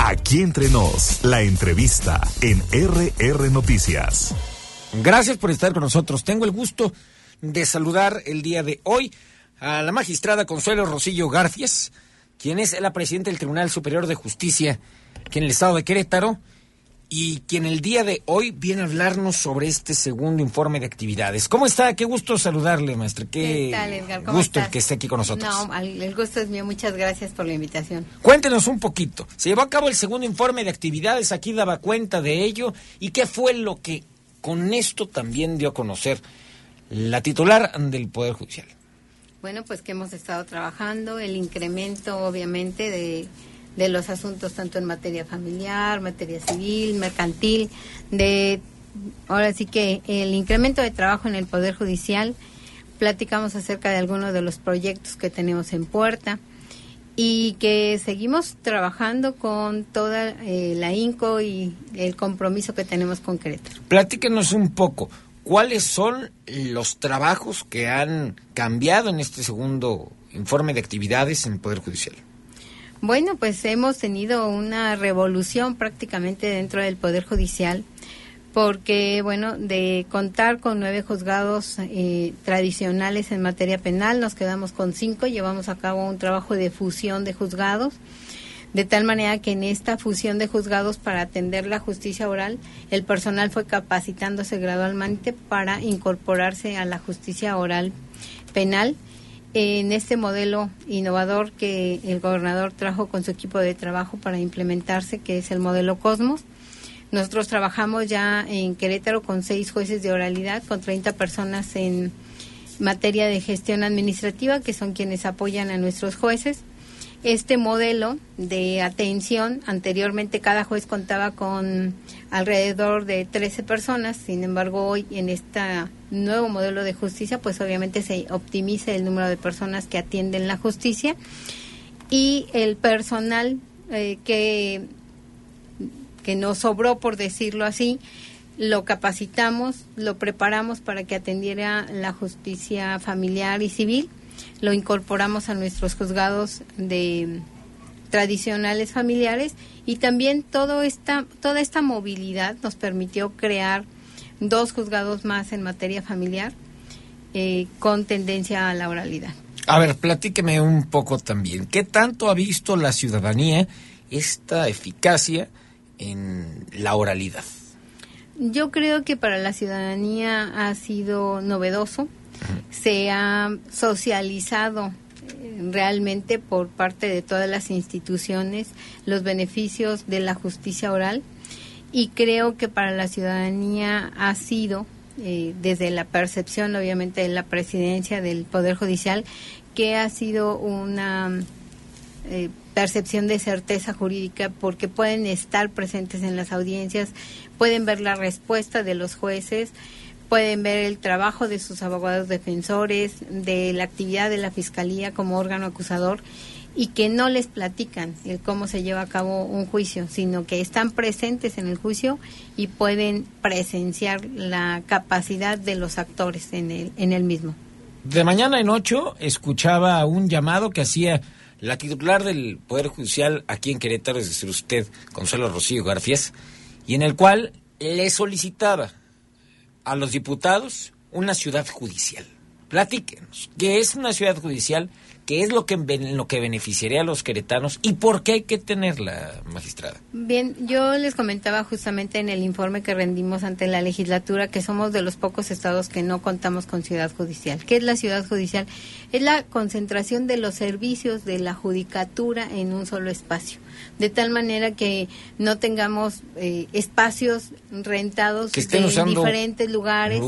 Aquí entre nos, la entrevista en RR Noticias. Gracias por estar con nosotros. Tengo el gusto de saludar el día de hoy a la magistrada Consuelo Rosillo Garfias, quien es la presidenta del Tribunal Superior de Justicia aquí en el estado de Querétaro, y quien el día de hoy viene a hablarnos sobre este segundo informe de actividades. ¿Cómo está? Qué gusto saludarle, maestra. ¿Qué tal, Edgar? ¿Cómo gusto estás? El que esté aquí con nosotros. No, el gusto es mío. Muchas gracias por la invitación. Cuéntenos un poquito. Se llevó a cabo el segundo informe de actividades, aquí daba cuenta de ello, y qué fue lo que con esto también dio a conocer la titular del Poder Judicial. Bueno, pues que hemos estado trabajando, el incremento obviamente de los asuntos tanto en materia familiar, materia civil, mercantil, ahora sí que el incremento de trabajo en el Poder Judicial. Platicamos acerca de algunos de los proyectos que tenemos en puerta y que seguimos trabajando con toda la INCO y el compromiso que tenemos con Querétaro. Platíquenos un poco, ¿cuáles son los trabajos que han cambiado en este segundo informe de actividades en el Poder Judicial? Bueno, pues hemos tenido una revolución prácticamente dentro del Poder Judicial, porque, bueno, de contar con 9 juzgados tradicionales en materia penal, nos quedamos con 5, llevamos a cabo un trabajo de fusión de juzgados, de tal manera que en esta fusión de juzgados para atender la justicia oral, el personal fue capacitándose gradualmente para incorporarse a la justicia oral penal, en este modelo innovador que el gobernador trajo con su equipo de trabajo para implementarse, que es el modelo Cosmos. Nosotros trabajamos ya en Querétaro con 6 jueces de oralidad, con 30 personas en materia de gestión administrativa, que son quienes apoyan a nuestros jueces. Este modelo de atención, anteriormente cada juez contaba con alrededor de 13 personas, sin embargo hoy en este nuevo modelo de justicia pues obviamente se optimiza el número de personas que atienden la justicia y el personal que nos sobró, por decirlo así, lo capacitamos, lo preparamos para que atendiera la justicia familiar y civil. Lo incorporamos a nuestros juzgados de tradicionales familiares y también toda esta movilidad nos permitió crear 2 juzgados más en materia familiar con tendencia a la oralidad. A ver, platíqueme un poco también. ¿Qué tanto ha visto la ciudadanía esta eficacia en la oralidad? Yo creo que para la ciudadanía ha sido novedoso. Se ha socializado realmente por parte de todas las instituciones los beneficios de la justicia oral y creo que para la ciudadanía ha sido, desde la percepción obviamente de la presidencia del Poder Judicial, que ha sido una percepción de certeza jurídica porque pueden estar presentes en las audiencias, pueden ver la respuesta de los jueces, pueden ver el trabajo de sus abogados defensores, de la actividad de la Fiscalía como órgano acusador y que no les platican el cómo se lleva a cabo un juicio, sino que están presentes en el juicio y pueden presenciar la capacidad de los actores en el mismo. De mañana en 8 escuchaba un llamado que hacía la titular del Poder Judicial aquí en Querétaro, es decir, usted, Consuelo Rosillo Garfias, y en el cual le solicitaba a los diputados una ciudad judicial. Platíquenos, ¿qué es una ciudad judicial? ¿Qué es lo que beneficiaría a los queretanos? ¿Y por qué hay que tenerla, magistrada? Bien, yo les comentaba justamente en el informe que rendimos ante la legislatura que somos de los pocos estados que no contamos con ciudad judicial. ¿Qué es la ciudad judicial? Es la concentración de los servicios de la judicatura en un solo espacio, de tal manera que no tengamos espacios rentados que estén en diferentes lugares,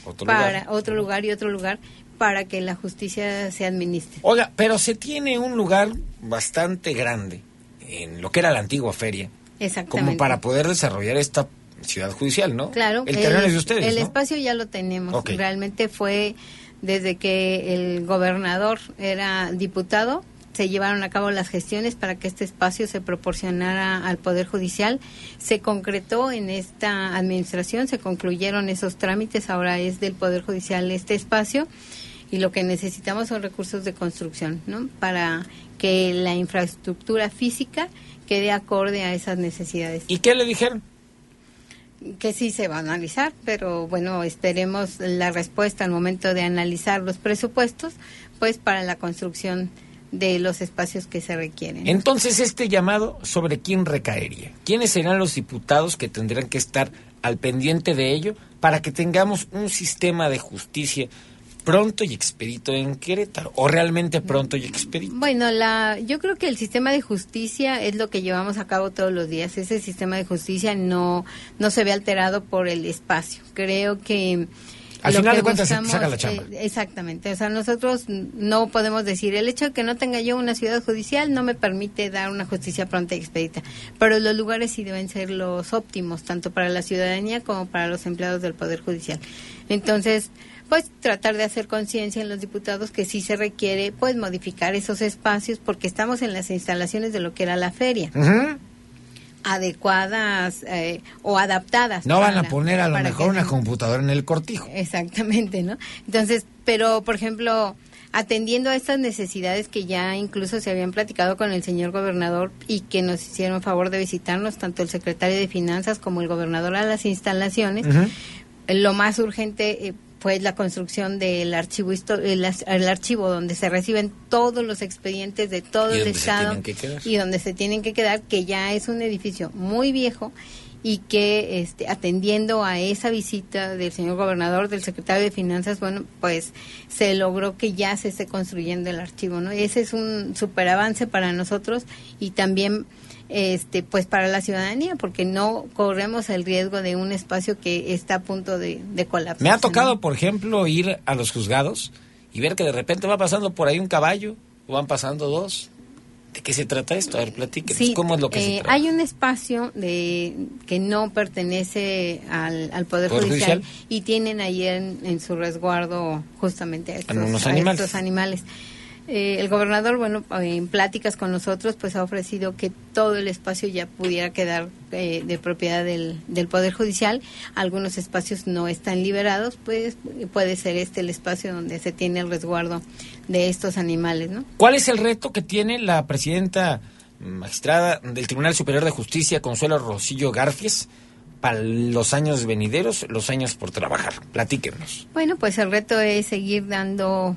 otro lugar, para que la justicia se administre. Oiga, pero se tiene un lugar bastante grande en lo que era la antigua feria, como para poder desarrollar esta ciudad judicial, ¿no? Claro, el terreno es de ustedes, el ¿no? espacio ya lo tenemos. Okay. Realmente fue desde que el gobernador era diputado, se llevaron a cabo las gestiones para que este espacio se proporcionara al Poder Judicial. Se concretó en esta administración, se concluyeron esos trámites, ahora es del Poder Judicial este espacio y lo que necesitamos son recursos de construcción, ¿no? Para que la infraestructura física quede acorde a esas necesidades. ¿Y qué le dijeron? Que sí se va a analizar, pero bueno, esperemos la respuesta al momento de analizar los presupuestos, pues para la construcción de los espacios que se requieren. Entonces, este llamado, ¿sobre quién recaería? ¿Quiénes serán los diputados que tendrán que estar al pendiente de ello para que tengamos un sistema de justicia pronto y expedito en Querétaro? ¿O realmente pronto y expedito? Bueno, yo creo que el sistema de justicia es lo que llevamos a cabo todos los días. Ese sistema de justicia no se ve alterado por el espacio. Creo que al final de cuentas se saca la chamba. Exactamente. O sea, nosotros no podemos decir, el hecho de que no tenga yo una ciudad judicial no me permite dar una justicia pronta y expedita. Pero los lugares sí deben ser los óptimos, tanto para la ciudadanía como para los empleados del Poder Judicial. Entonces, pues tratar de hacer conciencia en los diputados que sí se requiere pues modificar esos espacios, porque estamos en las instalaciones de lo que era la feria. Uh-huh. Adecuadas o adaptadas. No van a poner a lo mejor una computadora en el cortijo. Exactamente, ¿no? Entonces, pero por ejemplo, atendiendo a estas necesidades que ya incluso se habían platicado con el señor gobernador y que nos hicieron favor de visitarnos, tanto el secretario de Finanzas como el gobernador, a las instalaciones, uh-huh. Lo más urgente fue la construcción del archivo el archivo donde se reciben todos los expedientes de todo el estado y donde se tienen que quedar, que ya es un edificio muy viejo y que atendiendo a esa visita del señor gobernador, del secretario de Finanzas, bueno, pues se logró que ya se esté construyendo el archivo, ¿no? Ese es un súper avance para nosotros y también pues para la ciudadanía, porque no corremos el riesgo de un espacio que está a punto de colapsar. Me ha tocado, por ejemplo, ir a los juzgados y ver que de repente va pasando por ahí un caballo, o van pasando dos. ¿De qué se trata esto? A ver, platíquenos. Sí, ¿cómo es lo que se trata? Hay un espacio que no pertenece al Poder Judicial y tienen ahí en su resguardo justamente a estos animales. El gobernador, bueno, en pláticas con nosotros, pues ha ofrecido que todo el espacio ya pudiera quedar de propiedad del Poder Judicial. Algunos espacios no están liberados, pues puede ser el espacio donde se tiene el resguardo de estos animales, ¿no? ¿Cuál es el reto que tiene la presidenta magistrada del Tribunal Superior de Justicia, Consuelo Rosillo Garfias, para los años venideros, los años por trabajar? Platíquenos. Bueno, pues el reto es seguir dando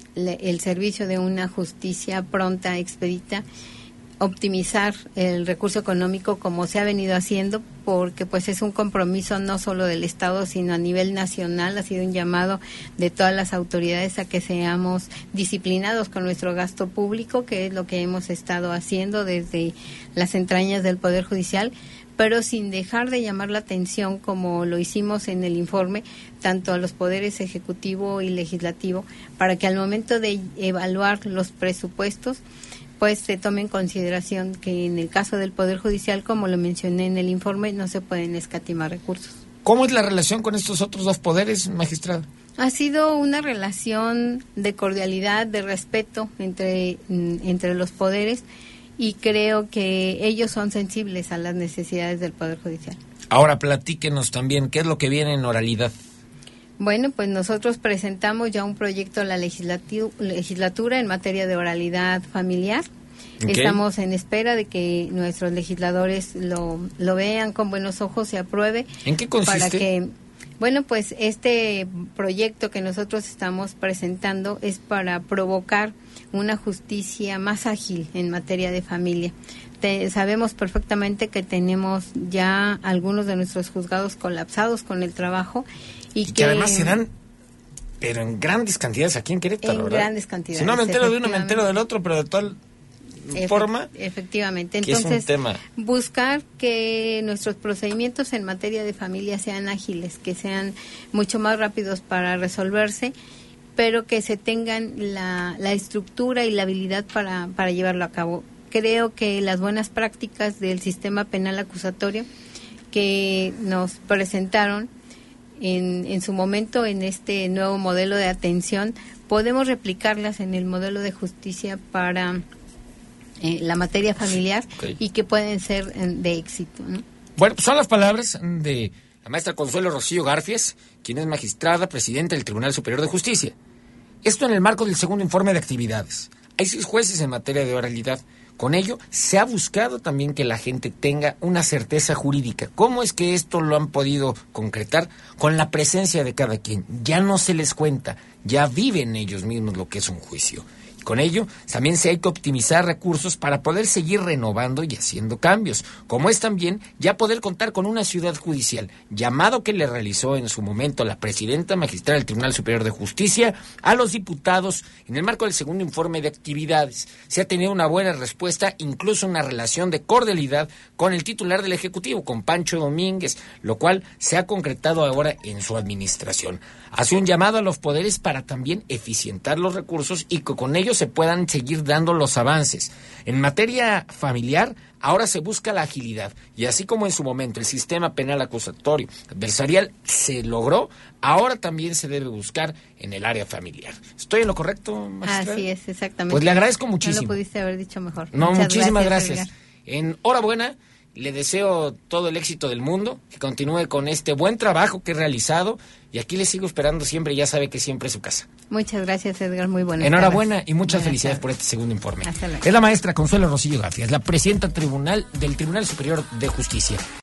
el servicio de una justicia pronta, expedita, optimizar el recurso económico como se ha venido haciendo, porque pues es un compromiso no solo del Estado, sino a nivel nacional. Ha sido un llamado de todas las autoridades a que seamos disciplinados con nuestro gasto público, que es lo que hemos estado haciendo desde las entrañas del Poder Judicial, pero sin dejar de llamar la atención, como lo hicimos en el informe, tanto a los poderes ejecutivo y legislativo, para que al momento de evaluar los presupuestos, pues se tome en consideración que en el caso del Poder Judicial, como lo mencioné en el informe, no se pueden escatimar recursos. ¿Cómo es la relación con estos otros dos poderes, magistrada? Ha sido una relación de cordialidad, de respeto entre los poderes, y creo que ellos son sensibles a las necesidades del Poder Judicial. Ahora platíquenos también, ¿qué es lo que viene en oralidad? Bueno, pues nosotros presentamos ya un proyecto a la legislatura en materia de oralidad familiar. Okay. Estamos en espera de que nuestros legisladores lo vean con buenos ojos y apruebe. ¿En qué consiste? Para que, bueno, pues este proyecto que nosotros estamos presentando es para provocar una justicia más ágil en materia de familia. Sabemos perfectamente que tenemos ya algunos de nuestros juzgados colapsados con el trabajo y que además se dan, pero en grandes cantidades aquí en Querétaro, en ¿verdad? Grandes cantidades. Si no me entero de uno, me entero del otro, pero de tal forma. Efectivamente. Entonces, buscar que nuestros procedimientos en materia de familia sean ágiles, que sean mucho más rápidos para resolverse, pero que se tengan la estructura y la habilidad para llevarlo a cabo. Creo que las buenas prácticas del sistema penal acusatorio que nos presentaron en su momento en este nuevo modelo de atención, podemos replicarlas en el modelo de justicia para la materia familiar, okay, y que pueden ser de éxito, ¿no? Bueno, son las palabras de la maestra Consuelo Rosillo Garfias, quien es magistrada presidenta del Tribunal Superior de Justicia. Esto en el marco del segundo informe de actividades. Hay 6 jueces en materia de oralidad. Con ello, se ha buscado también que la gente tenga una certeza jurídica. ¿Cómo es que esto lo han podido concretar? Con la presencia de cada quien. Ya no se les cuenta, ya viven ellos mismos lo que es un juicio. Con ello, también se hay que optimizar recursos para poder seguir renovando y haciendo cambios, como es también ya poder contar con una ciudad judicial, llamado que le realizó en su momento la presidenta magistrada del Tribunal Superior de Justicia a los diputados en el marco del segundo informe de actividades. Se ha tenido una buena respuesta, incluso una relación de cordialidad con el titular del Ejecutivo, con Pancho Domínguez, lo cual se ha concretado ahora en su administración. Hace un llamado a los poderes para también eficientar los recursos y que con ellos se puedan seguir dando los avances. En materia familiar, ahora se busca la agilidad y así como en su momento el sistema penal acusatorio adversarial se logró, ahora también se debe buscar en el área familiar. ¿Estoy en lo correcto, magistrada? Así es, exactamente. Pues le agradezco muchísimo. No lo pudiste haber dicho mejor. No, muchísimas gracias. Edgar. Enhorabuena. Le deseo todo el éxito del mundo, que continúe con este buen trabajo que he realizado y aquí le sigo esperando siempre, ya sabe que siempre es su casa. Muchas gracias, Edgar, muy buenas Enhorabuena tardes. Y muchas Buenas felicidades tardes. por este segundo informe. Hasta luego. Es la maestra Consuelo Rocío García, es la presidenta del Tribunal Superior de Justicia.